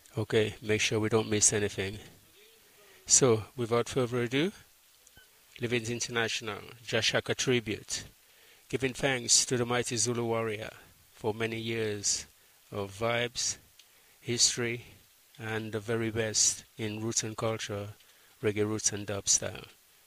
Okay, make sure we don't miss anything. So, without further ado, Living International, Jashaka Tribute, giving thanks to the mighty Zulu warrior for many years of vibes, history, and the very best in roots and culture, reggae roots and dub style.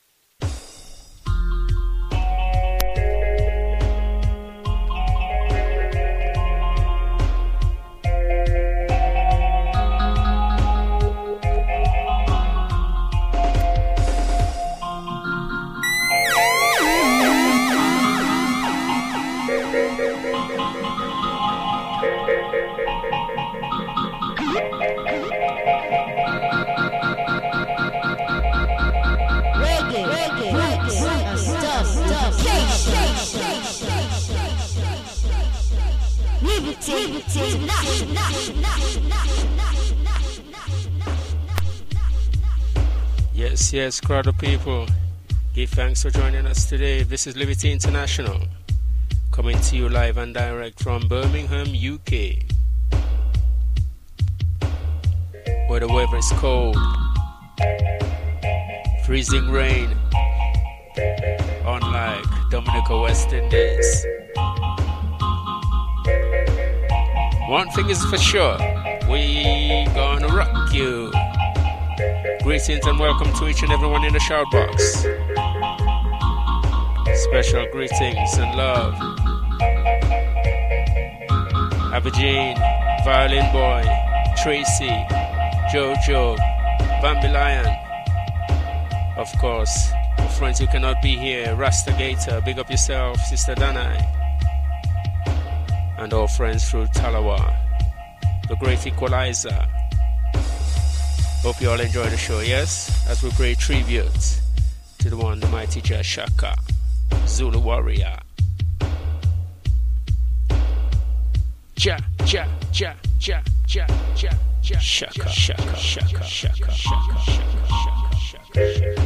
Yes, crowd of people, give thanks for joining us today. This is Liberty International, coming to you live and direct from Birmingham, UK, where the weather is cold, freezing rain, unlike Dominica, West Indies. One thing is for sure, we gonna rock you. Greetings and welcome to each and everyone in the shout box. Special greetings and love. Abidjan, Violin Boy, Tracy, Jojo, Bambi Lion. Of course, my friends who cannot be here, Rasta Gator, big up yourself, Sister Danai. And all friends through Talawa, the great equalizer. Hope you all enjoy the show, yes? As we pay tribute to the one, the mighty Jashaka, Zulu warrior. Ja, ja, ja, ja, ja, ja, ja, shaka, shaka, shaka, shaka, shaka, shaka, shaka.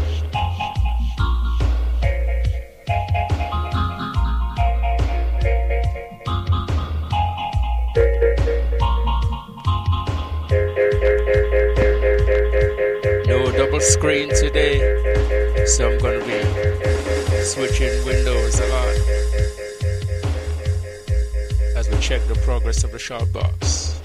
Double screen today, so I'm going to be switching windows a lot as we check the progress of the shout box.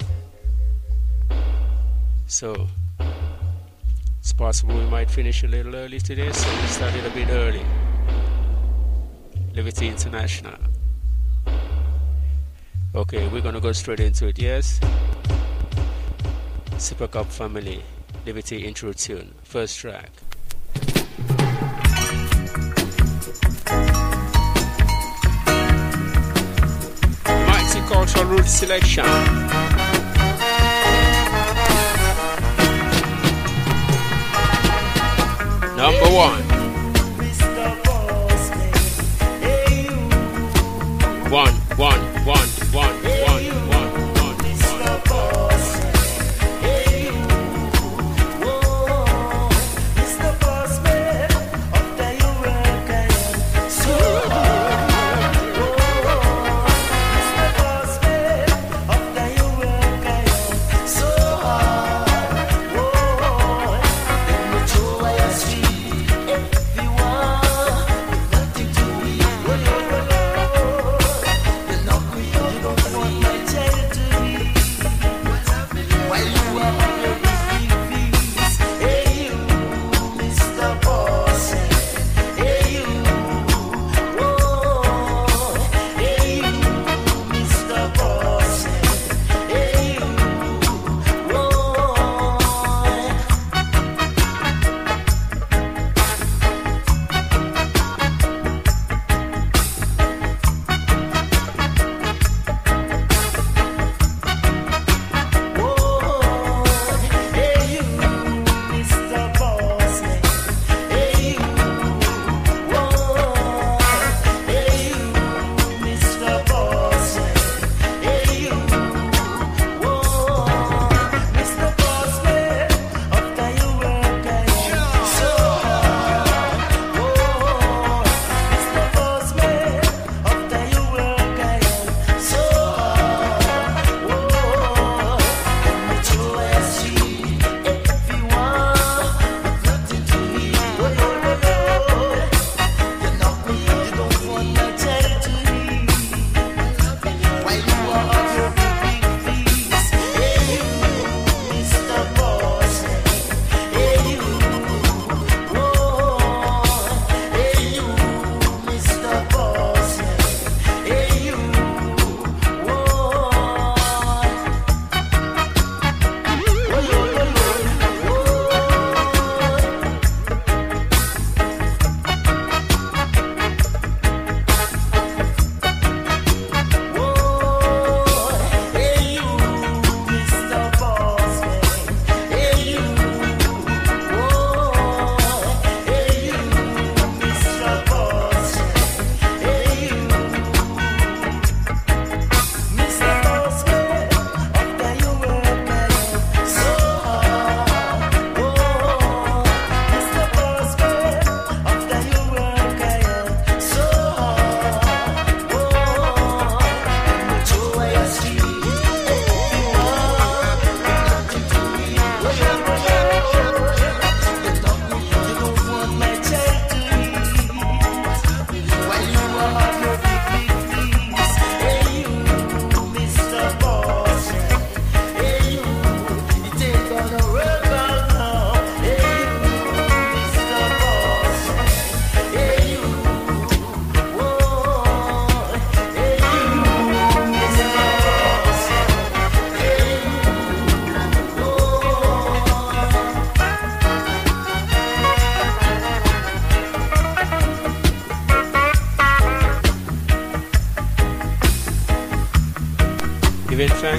So it's possible we might finish a little early today, so we started a bit early. Liberty International. Okay, we're going to go straight into it, yes? Super Cup family. Liberty intro tune, first track. Mighty Cultural Root Selection. Number 1. 1, 1, 1, 1, 1, 1.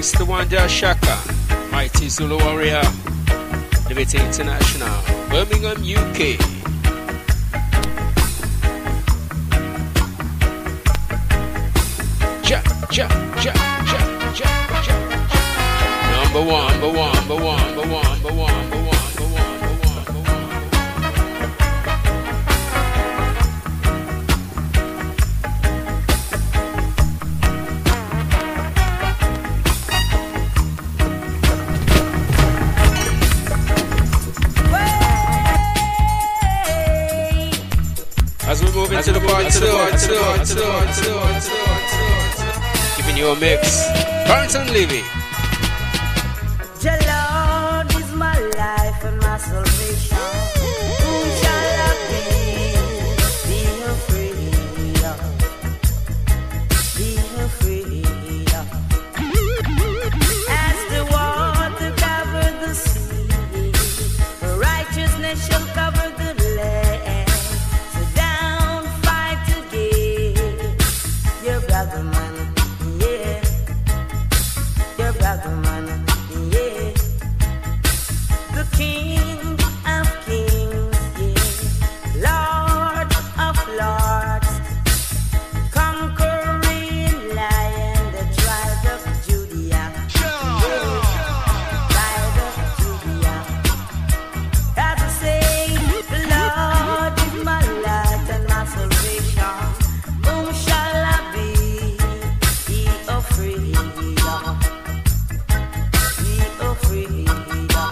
thanks to Wanda Shaka, Mighty Zulu Warrior, Liberty International, Birmingham, UK. Ja, ja, ja, ja, ja, ja. Number one, number one, number one, number one, number one, number one. As we move into the part two, giving you a mix. Carlton Levy. The Lord is my life and my salvation. Whom shall I be afraid of? Be afraid of. As the water covers the sea, righteousness shall cover the land. So down, fight again, your brother man, yeah, your brother man. King of kings, yeah, Lord of lords, conquering lion, the tribe of Judah, tribe of Judah. As I say, the Lord is my light and my salvation. Whom shall I be afraid of? Be afraid of.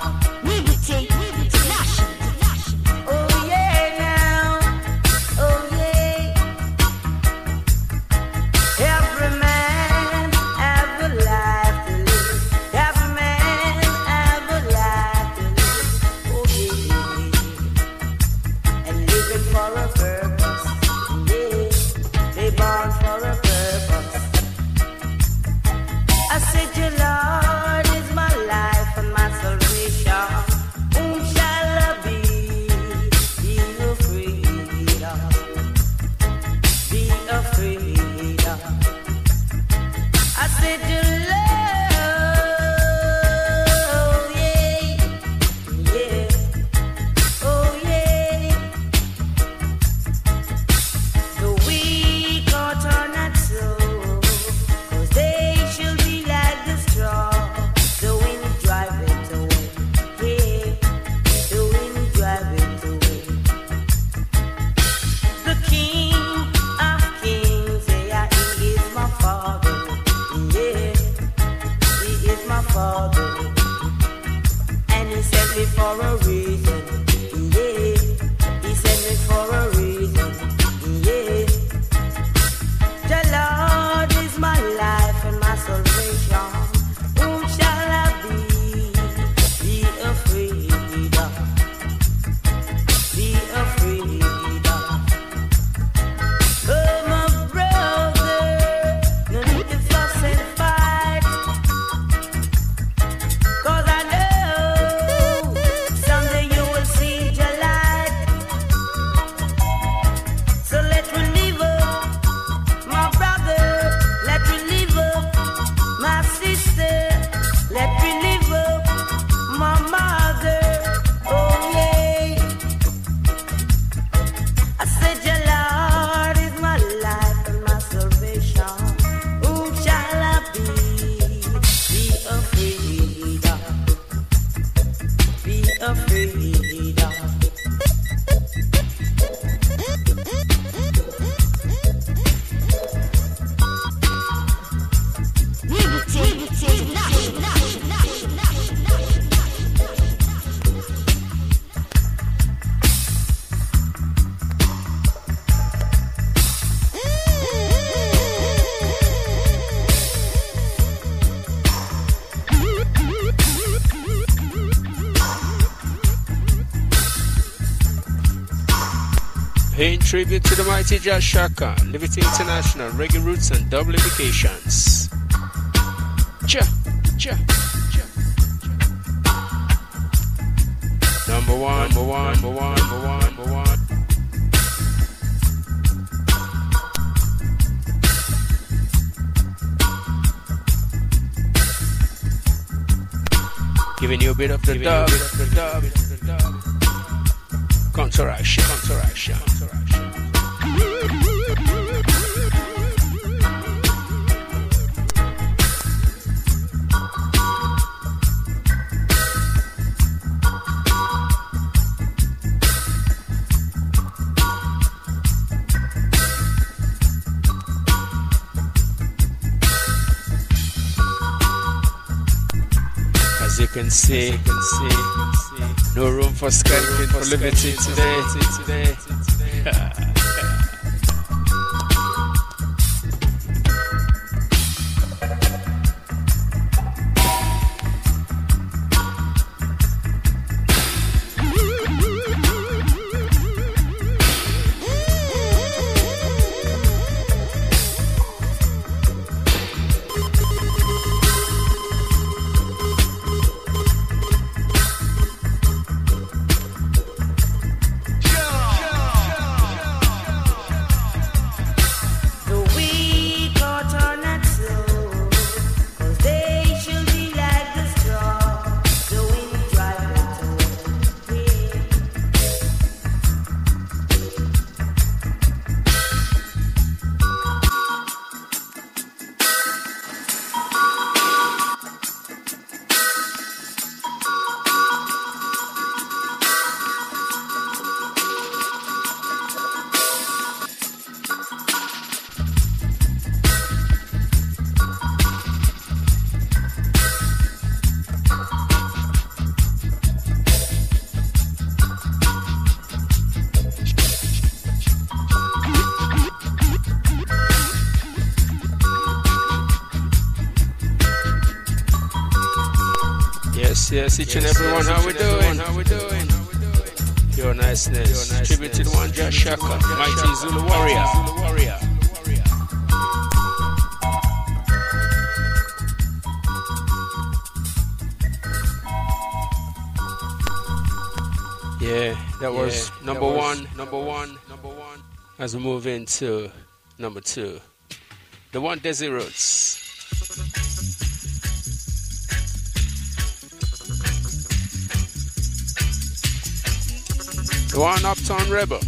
Paying tribute to the mighty Jah Shaka, Liberty International, Reggae Roots and Double Implications. Cha, cha, cha. Number one, number one, number one, number one, number one. Giving you a bit of the dub. Counteraction. As you can see, no room for skanking, for liberty today. Yes, each and everyone, how we doing? Your niceness. Tribute to the one Jah Shaka, mighty Zulu warrior. Yeah, that was number one. As we move into number 2, the one Desi Roots. The one Uptown Rebel.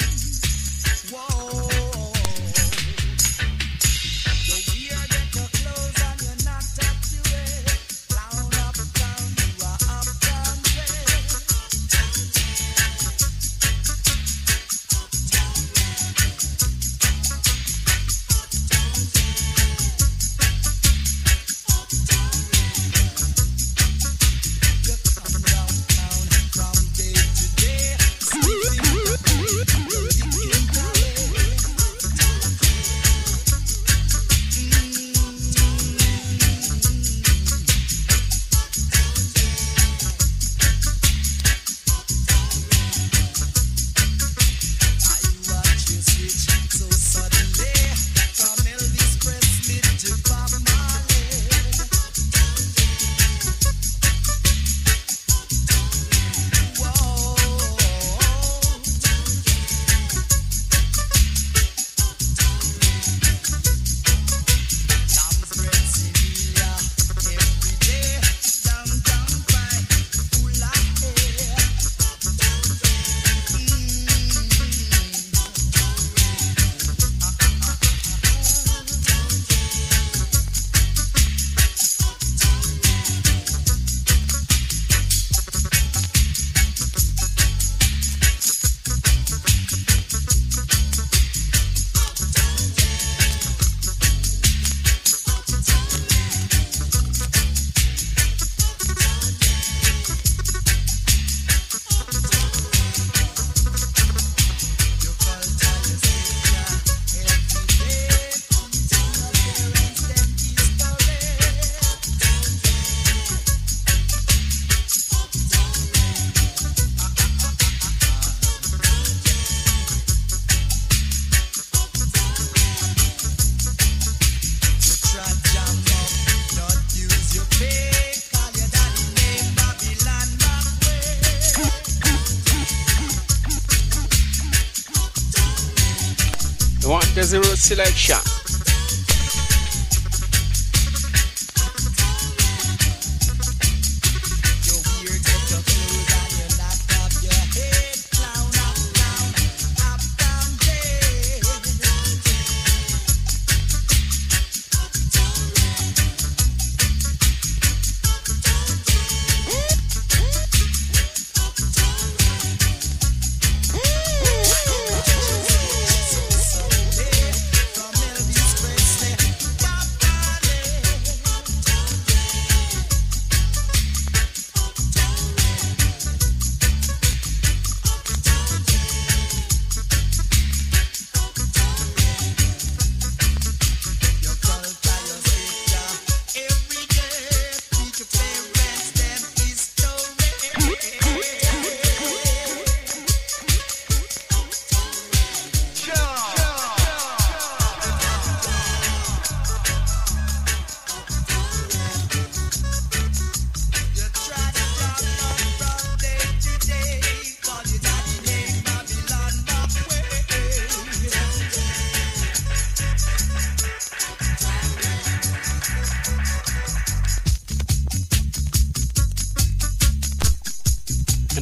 Desi Roots selection.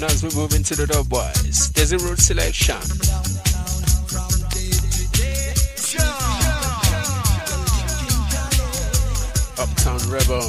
as we move into the dub boys. There's a road selection. Uptown Rebel.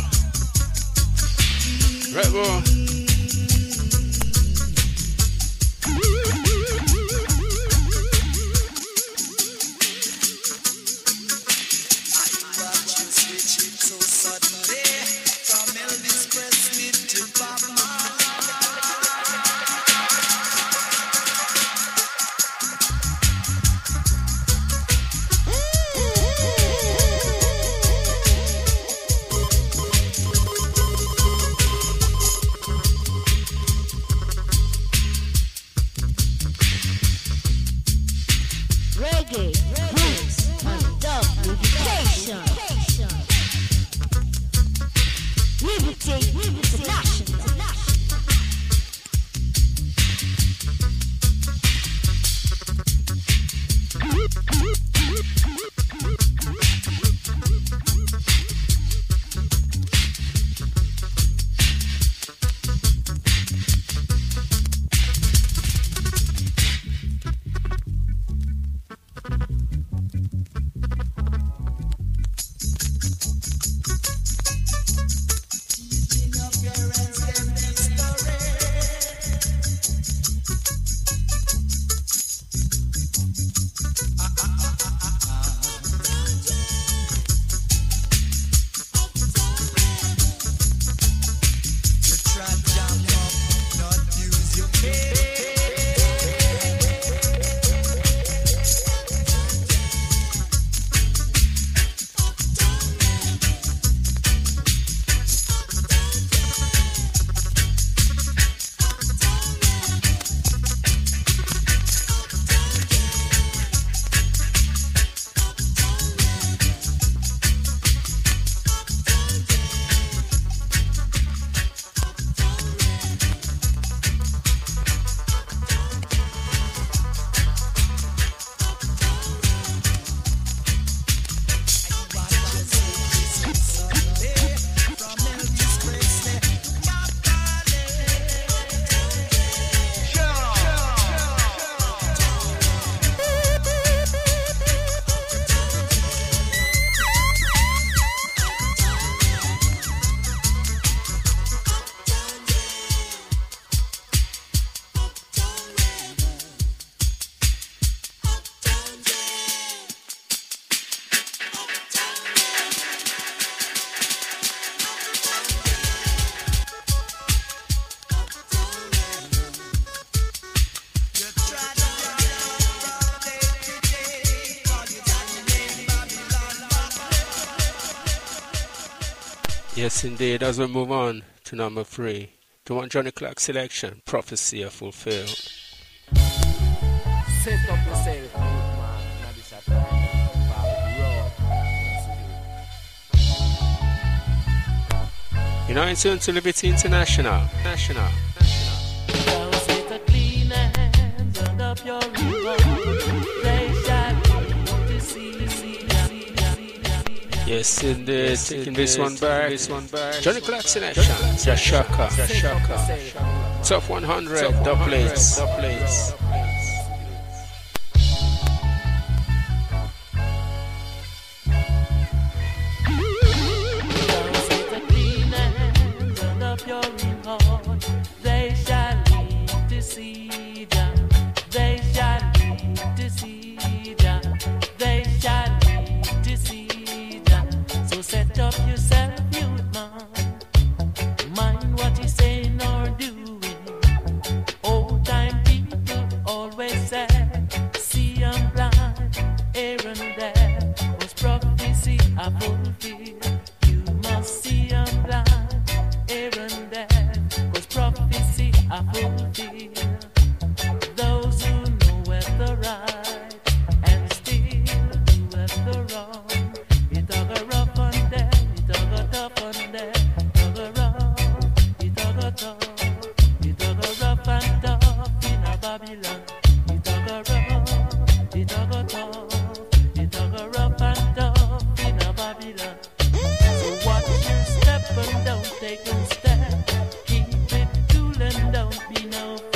Yes, indeed. As we move on to number 3, the one Johnny Clark selection, Prophecy are Fulfilled. Set up yourself, man. You're now in tune to Liberty International. Yes, indeed. Taking this one back. Johnny Clark selection, Jashaka. Top 100, dub plates. Take a step, keep it cool and don't be no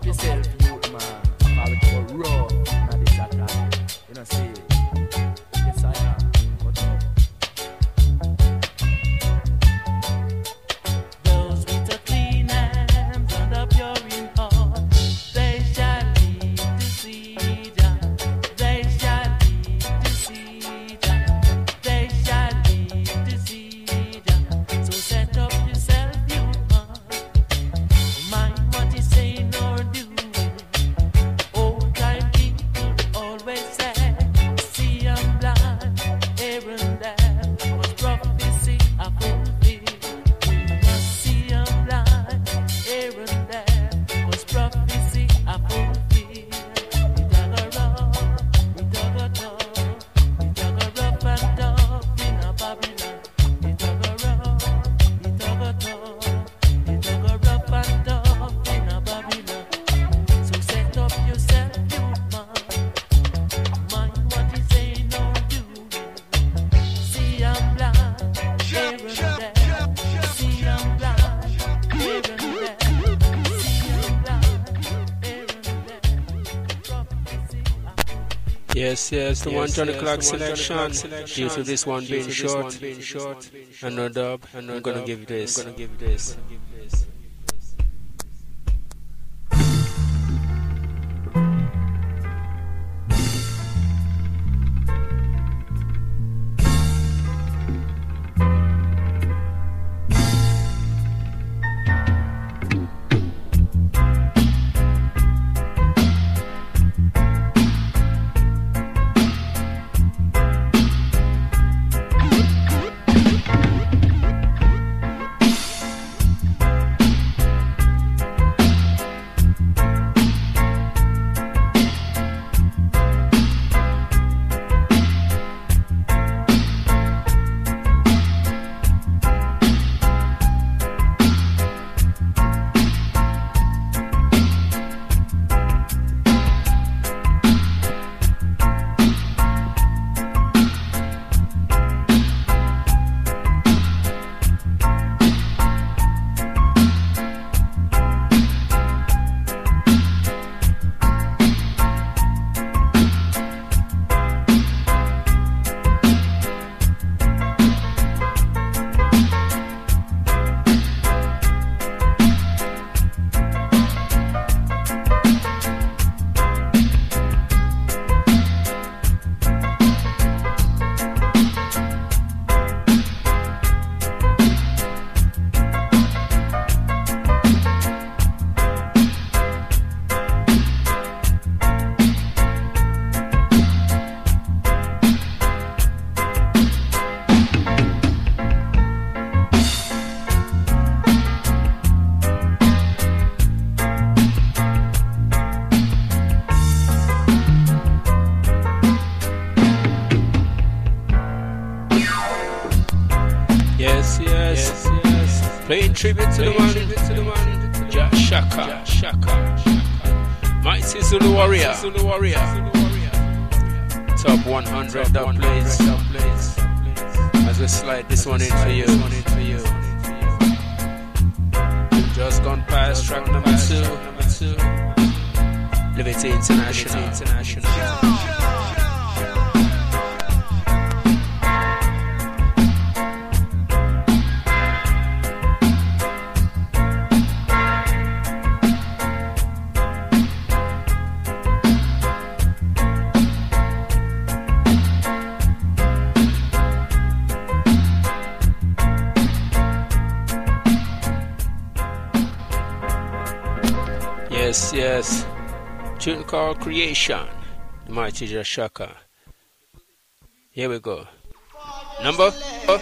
up yourself, youth man. I will go raw. Now this attack. You know, see. Yes, I am. What's up? Those with a clean hands and a pure in heart, they shall live to see Jah. They shall live to see Jah. They shall live to see Jah. So set up yourself, you man. Mind what you say nor do. Old time people always say, see I'm blind, here and there, was prophecy I fulfilled. We must see I'm blind, here and there, was prophecy I fulfilled. We dug a rough, we dug a tough, we dug a rough and tough in a Babylon. We dug a rough, we dug a tough, we dug a rough and tough in a Babylon. So set up yourself, you man. Mind what you say, no do. See I'm blind, here and there. See I'm blind, here and there. See I'm blind, here and there. Prophecy Yes, the one Johnny Clark selection. Due to this one being short and no dub, I'm gonna give this. Yes. Playing tribute to the man, Jah Shaka. Mighty Zulu Warrior. Top 100 dub plays. As we slide this one in for you. Just gone past track number 2. Liberty International. Yes. Tune called Creation, the mighty Jah Shaka. Here we go. Number 4.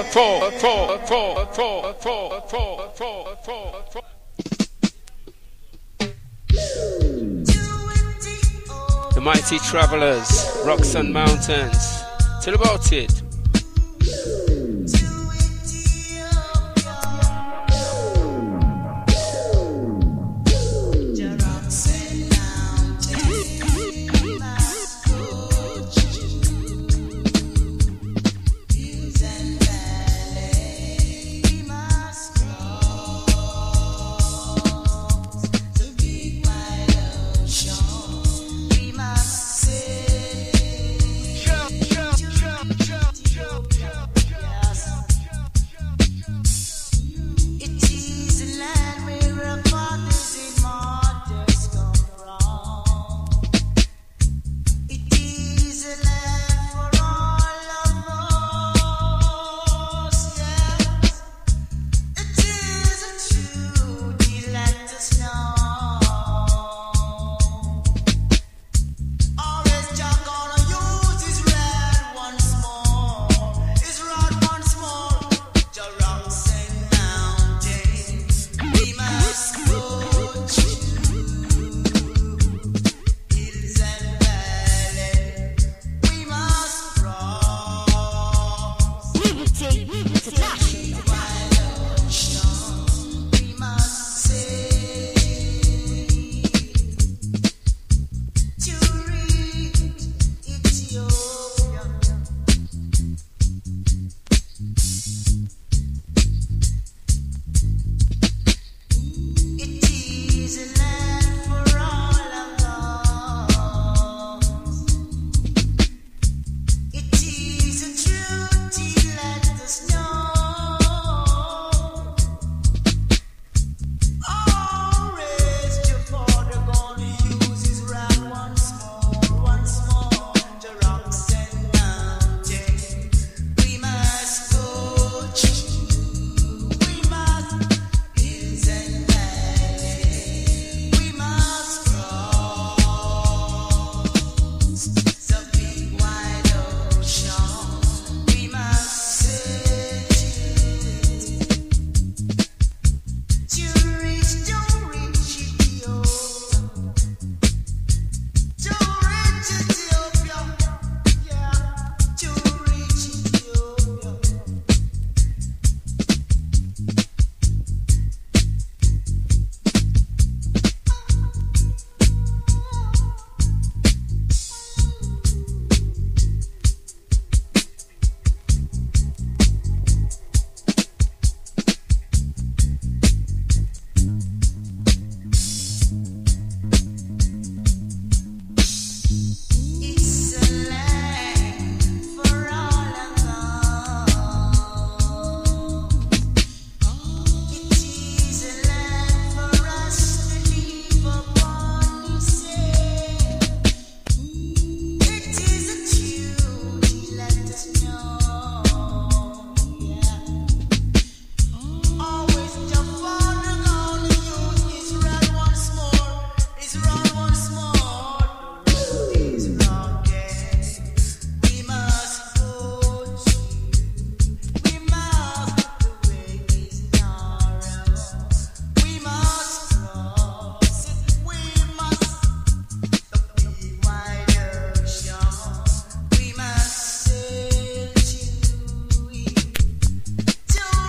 The mighty travelers, rocks and mountains. Tell about it.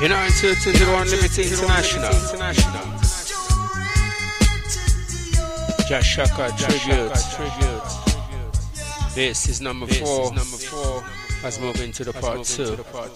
You're now in tune to the One Liberty International. Jah Shaka tribute. This is number 4. Let's move into the part 2.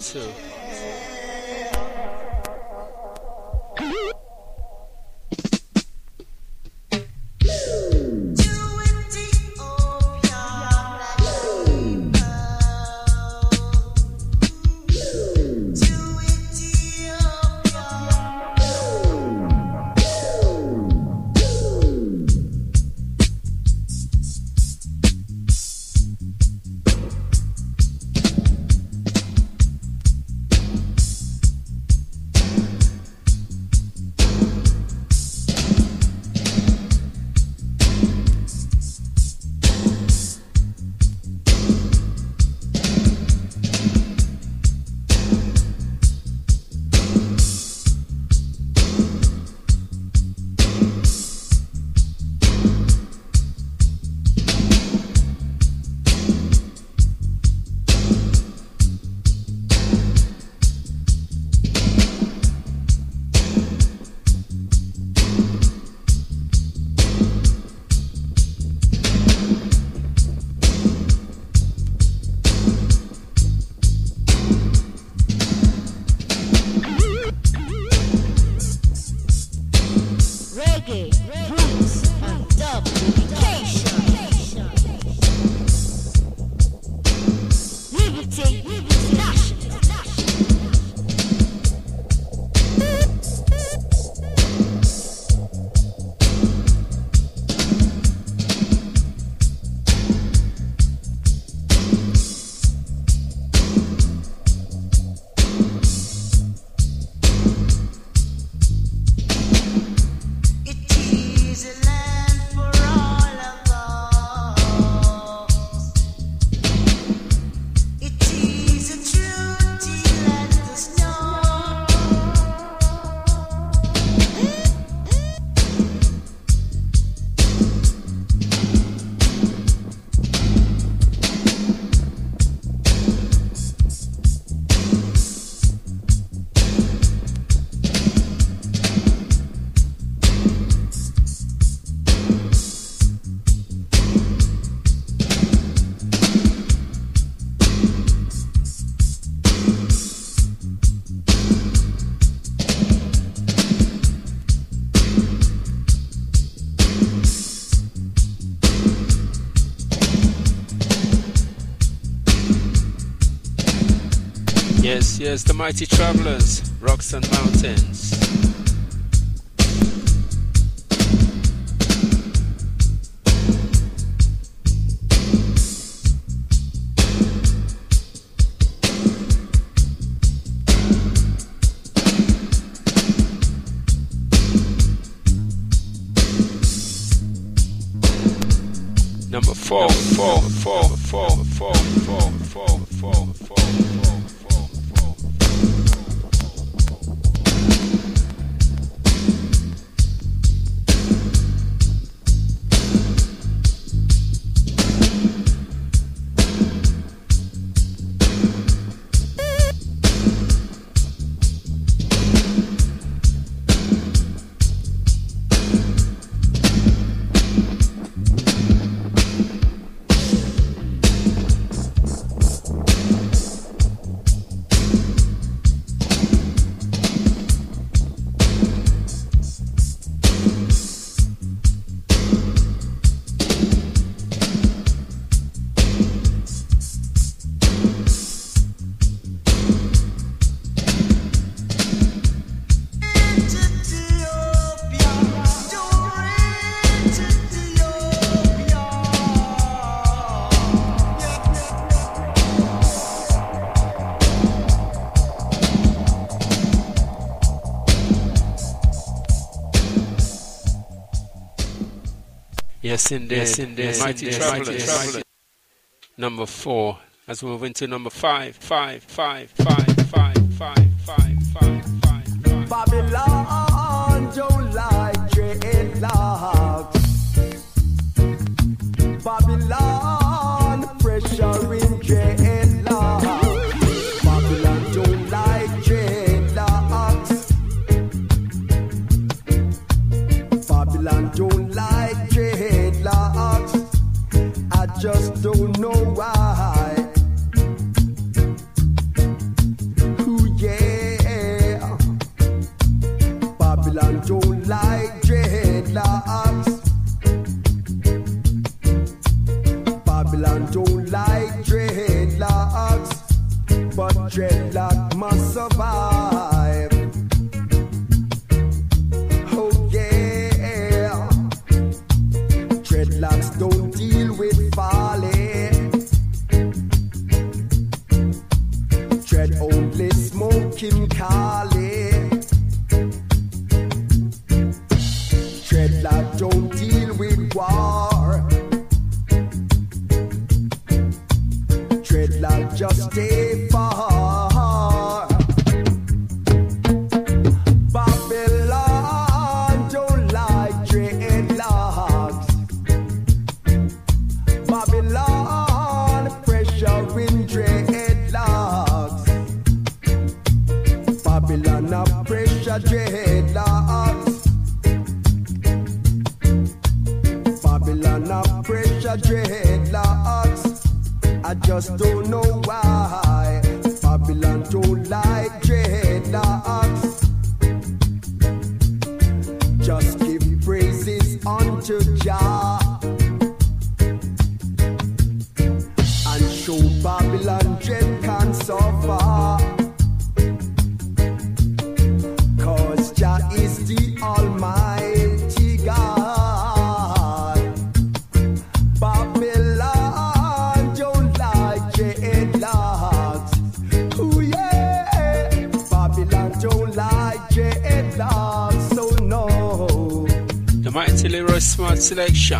Yes, the mighty travelers, rocks and mountains. Number 4. Yes, indeed. Mighty travelers. Number 4. As we move into number 5. Babylon don't like dreadlocks. Babylon pressure in dreadlocks. Babylon don't like dreadlocks. don't know why. Ooh, yeah. Babylon don't like dreadlocks. Babylon don't like dreadlocks, but dreadlock must survive. Oh yeah, dreadlocks don't deal with folly. Dread only smoking Cali. Dreadlock don't deal with war. Dreadlock just stay far. Babylon don't like dreadlocks. Babylon pressure in dreadlocks. Babylon a pressure dreadlocks. Babylon a pressure dreadlocks. I just don't know why. Babylon don't like dreadlocks. Just give praises unto Jah and show Babylon dread can suffer. 'Cause Jah is the Almighty God. Babylon don't like dreadlocks. Ooh yeah, Babylon don't like dreadlocks. So no. The Mighty Leroy Smart Selection.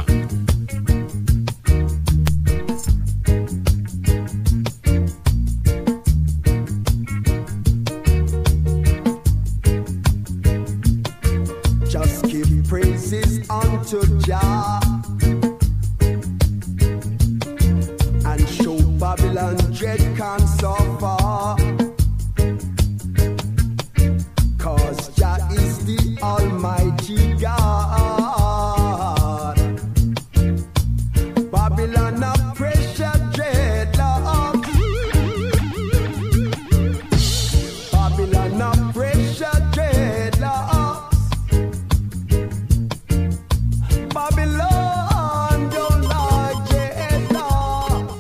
Just give praises unto Jah and show Babylon dread can suffer. 'Cause Jah is the Almighty God. Babylon a pressure dreadlocks. Babylon a pressure dreadlocks. Babylon don't like dreadlocks.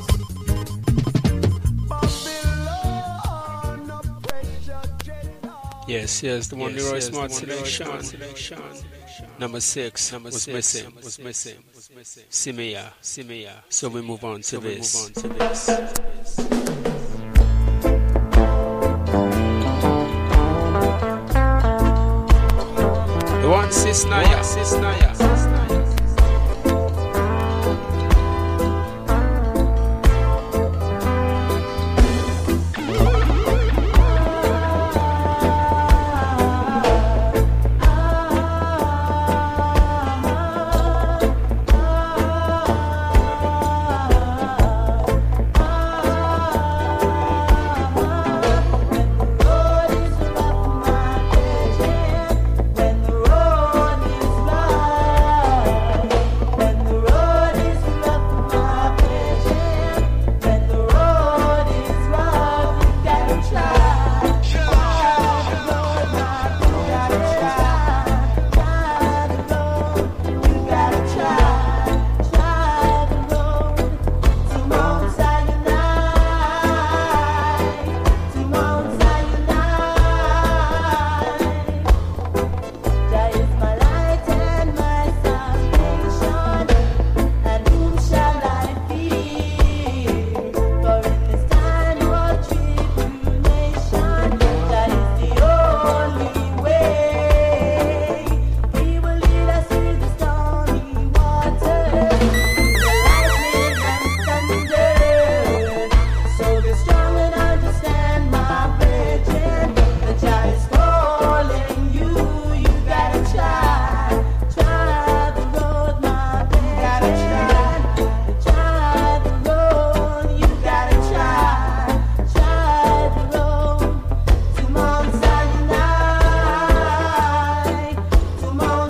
Babylon a pressure dreadlocks. Yes, the one Leroy Smart Selection. Number 6 was missing. Simia. So we move on to this. The one Cisnaya.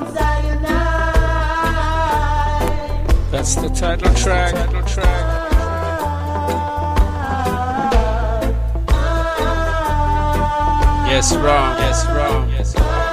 That's the title track. Yes, wrong. Yes, wrong. Yes, wrong.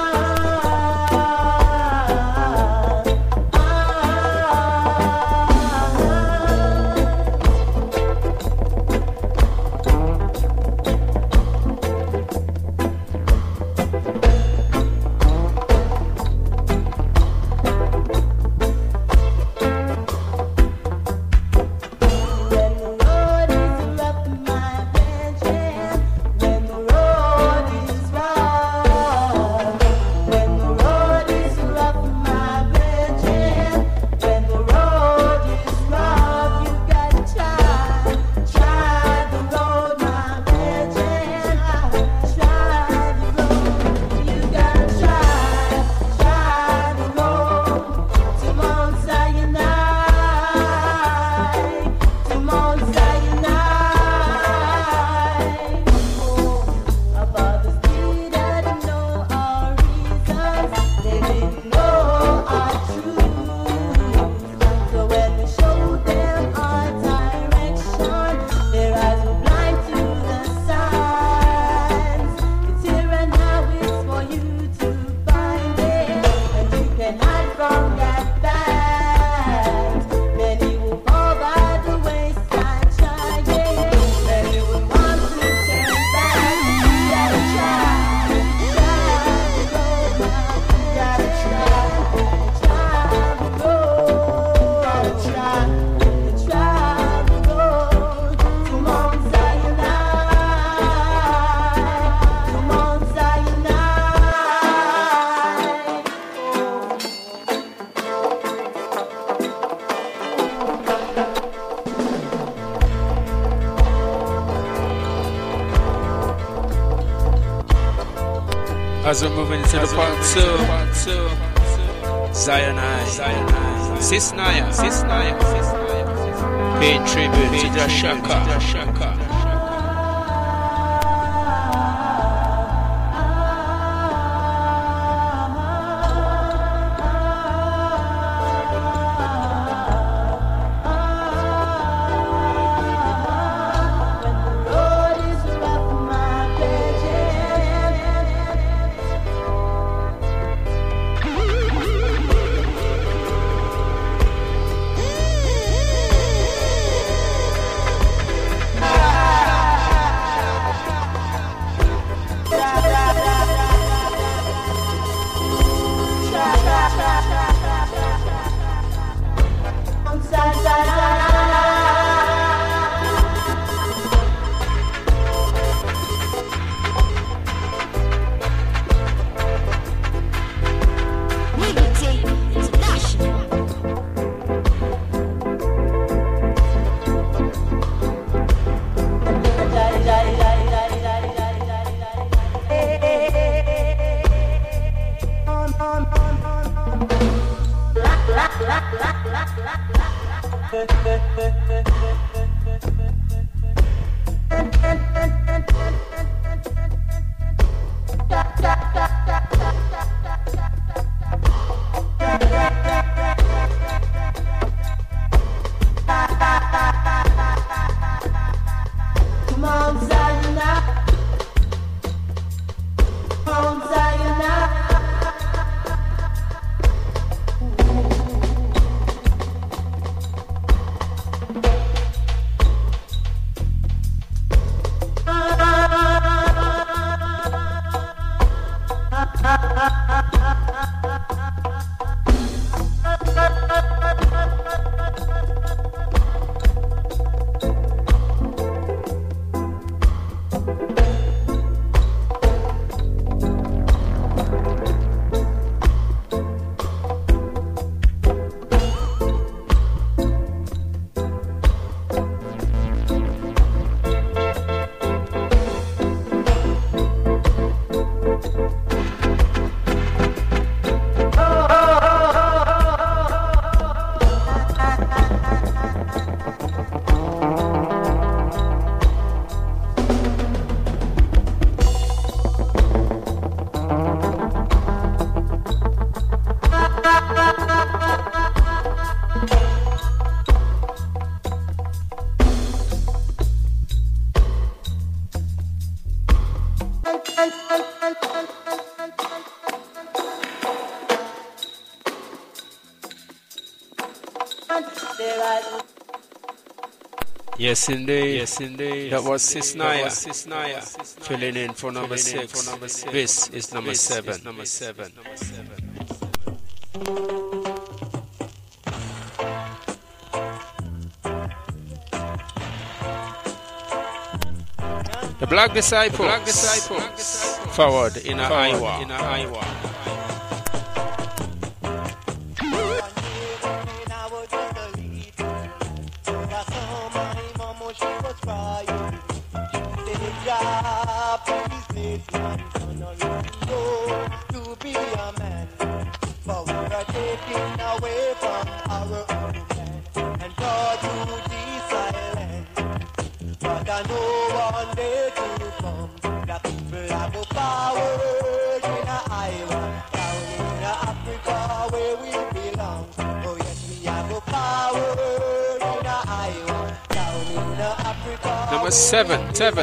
As we're moving into the part two, Zionai, Cisnaya, paying tribute to Jashaka. Yes, indeed. Yes, indeed. That was Cisnaya. Filling in for number 6. This is number 7. The Black Disciples. Forward in Iowa. Number 7. And I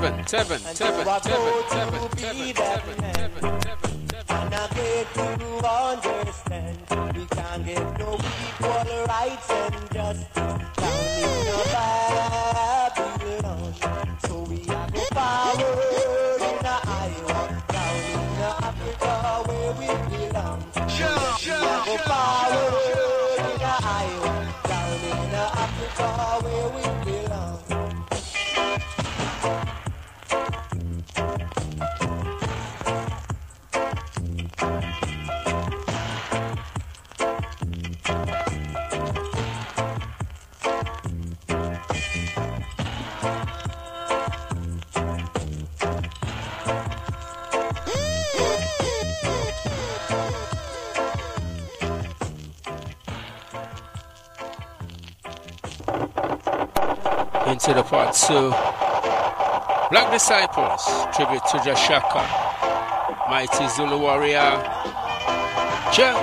get to understand we can't get no equal rights and justice down in the Babylon. So we have no power in Iowa, down in Africa where we belong. We have no power in Iowa, down in Africa where we belong. Into the part 2. Black Disciples, tribute to Jashaka, mighty Zulu warrior. Ja.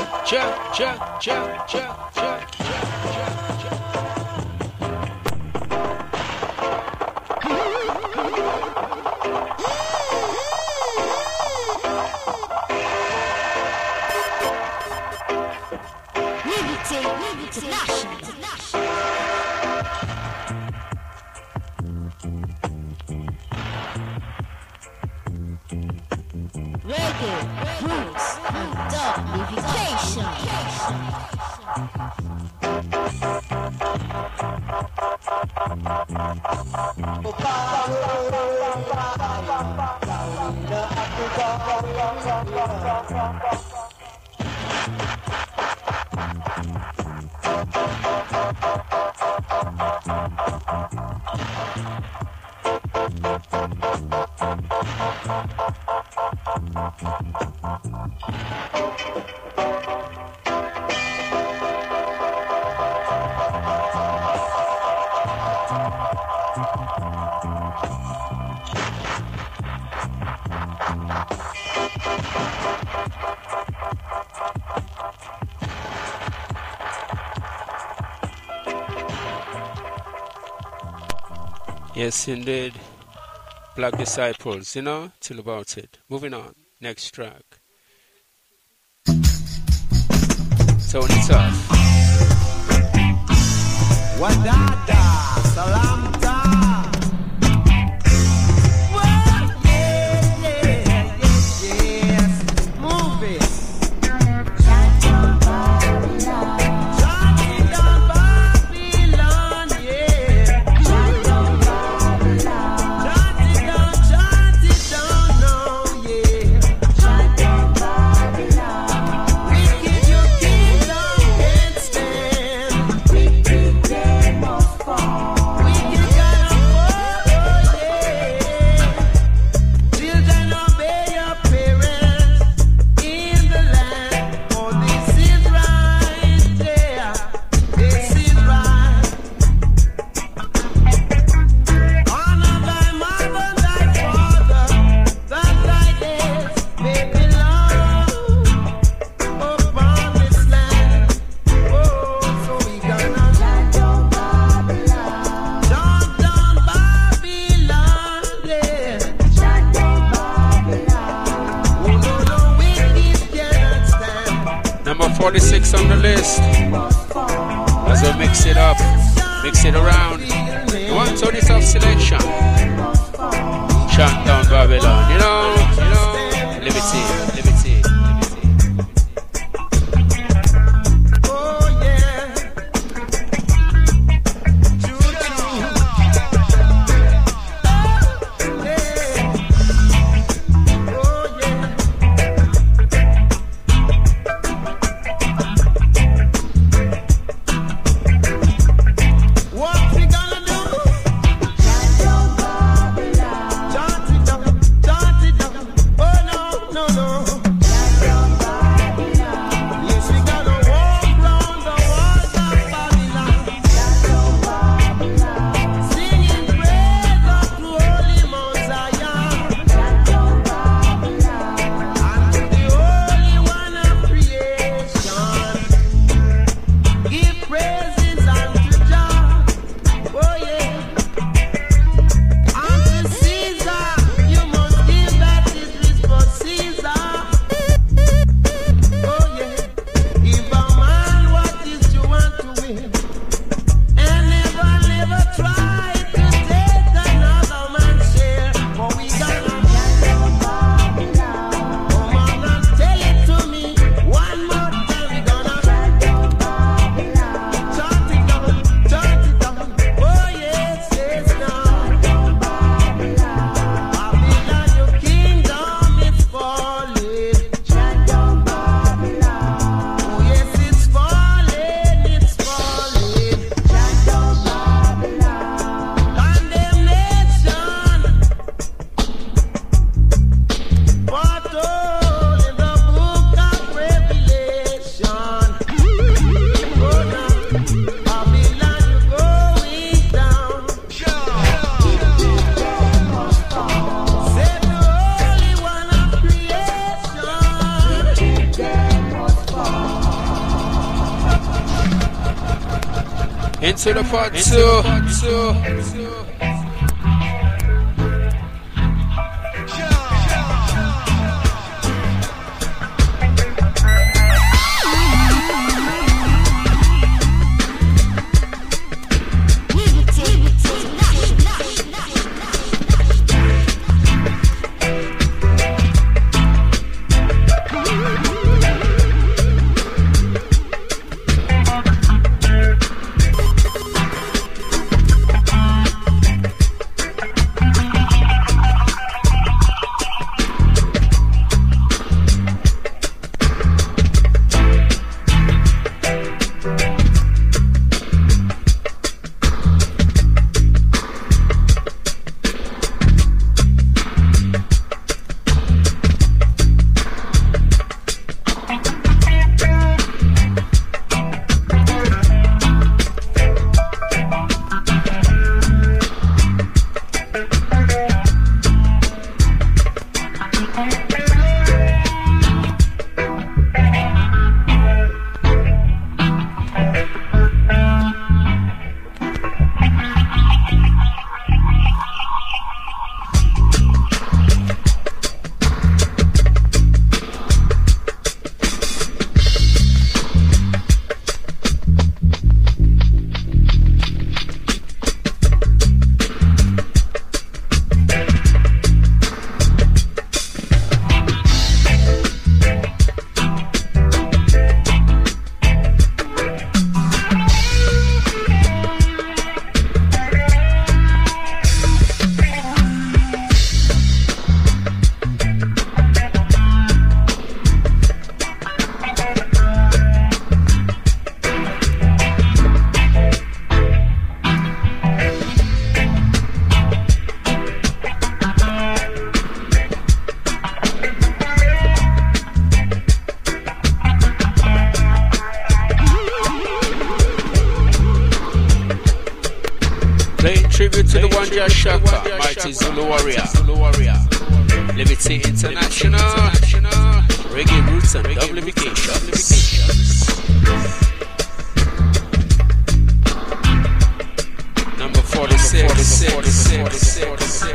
Yes, indeed. Black Disciples, you know, till about it. Moving on, next track. Tone it off. Wadada, Salamta. Well, yes. Move it. Chant it down Babylon, yeah. Chant it down now, yeah. Chant down Babylon. Wicked your kingdom can't stand. Wicked they must fall. Wicked gotta fall, yeah. Children obey your parents in the land. Oh, this is right, yeah. This is right. Honor thy mother, thy father, that thy days may be long upon this land. Oh, so we gonna chant down Babylon, yeah. Chant down Babylon. Oh, no, wicked cannot stand. Number 46 on the list. As we mix it up, mix it around. You want to turn it off selection. Chant down Babylon, you know, liberty, liberty. Into the part two. Tribute to the one Jah Shaka, Mighty Zulu Warrior, Liberty International, Reggae Roots and Dublifications. Number 46.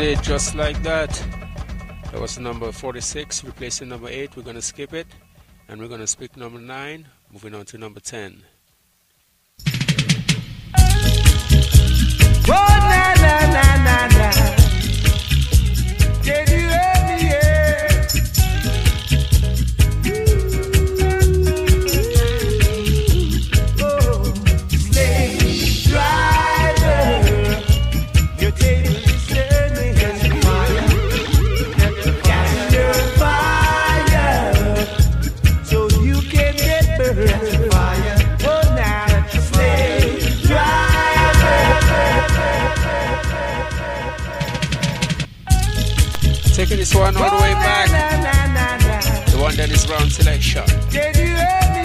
Stayed Just Like That. That was number 46, replacing number 8. We're going to skip it, and we're going to pick number 9, moving on to number 10. Oh, na, na, na, na, na. Can you hear me? Yeah. Oh, slave driver, your table is turning as fire. Gas your fire, so you can get burned. Fire. Oh, now, slave driver. Taking this one all the way back. The one that is round selection. Can you hear me?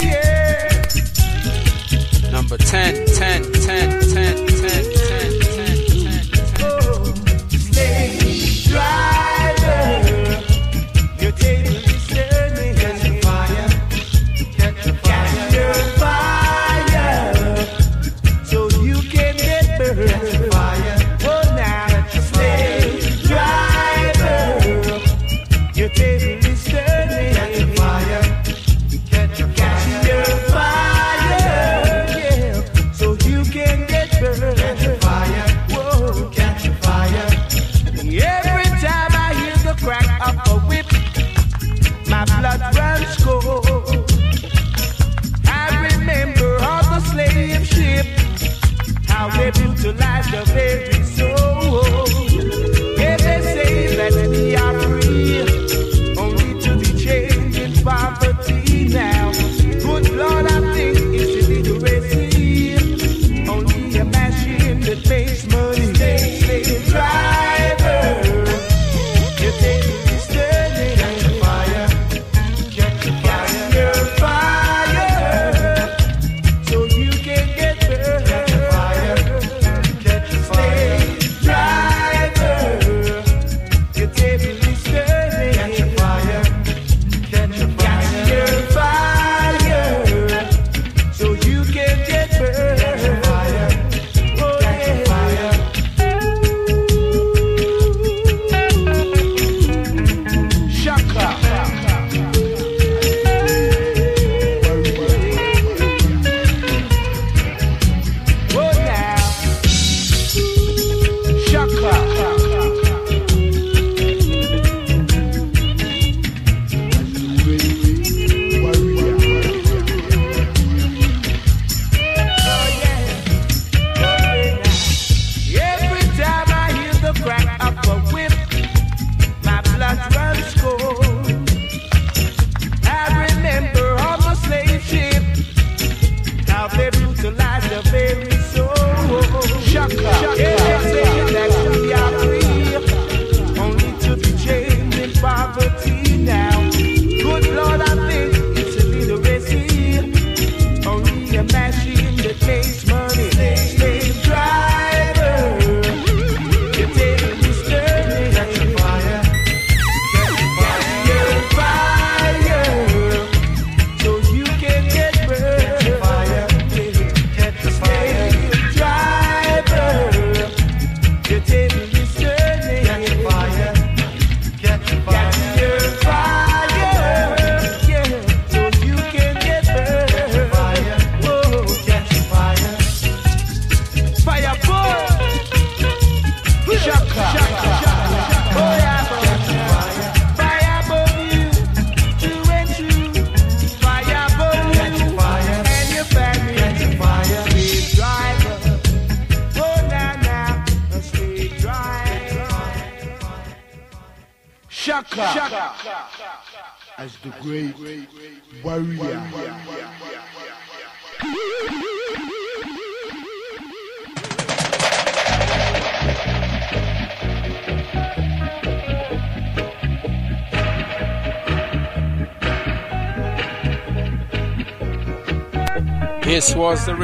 Yeah. Number 10, 10, 10, 10, 10, 10, 10, 10, 10. Oh, slave driver, your table is turning as fire. Catch your fire, so you can get burned. Fire. Oh, now, slave driver, your table is turning as fire. Catch your fire, yeah, so you can get burned. Fire. Whoa, catch your fire. Every time I hear the crack of a whip, my blood runs cold. I remember on the slave ship how they brutalized the very soul. Yeah, they say that we are free, only to be changed in poverty now. Good Lord, I think it's illiteracy, only a machine that makes money. Slave driver, your table is turning like fire. Catch your fire, so you can get burned. Catch fire. Slave driver, your table is turning. Catch fire. Catch your fire, so you can get burned. Oh, yeah. Shaka. Oh, now. Shaka. Oh, yeah. Every time I hear the crack of a whip, my blood runs cold. I remember on the slave ship how they brutalized the very soul. Shaka. Yeah, they say that we are free, only to be chained in poverty now. Good Lord, I think it's illiteracy, only a machine that makes money. Slave driver, your table is turning like fire. Catch your fire, so you can get burned. Fire. Catch the slave driver, your table is turning. Catch fire. Catch your fire, yeah, so you can get burned. Fire. Whoa, catch fire. Fire boy. Shaka. Oh, yeah, fire burn you, true and true. Fire burn you and your family. Slave driver. Oh, now, a slave driver. Shaka. As the great warrior. This was the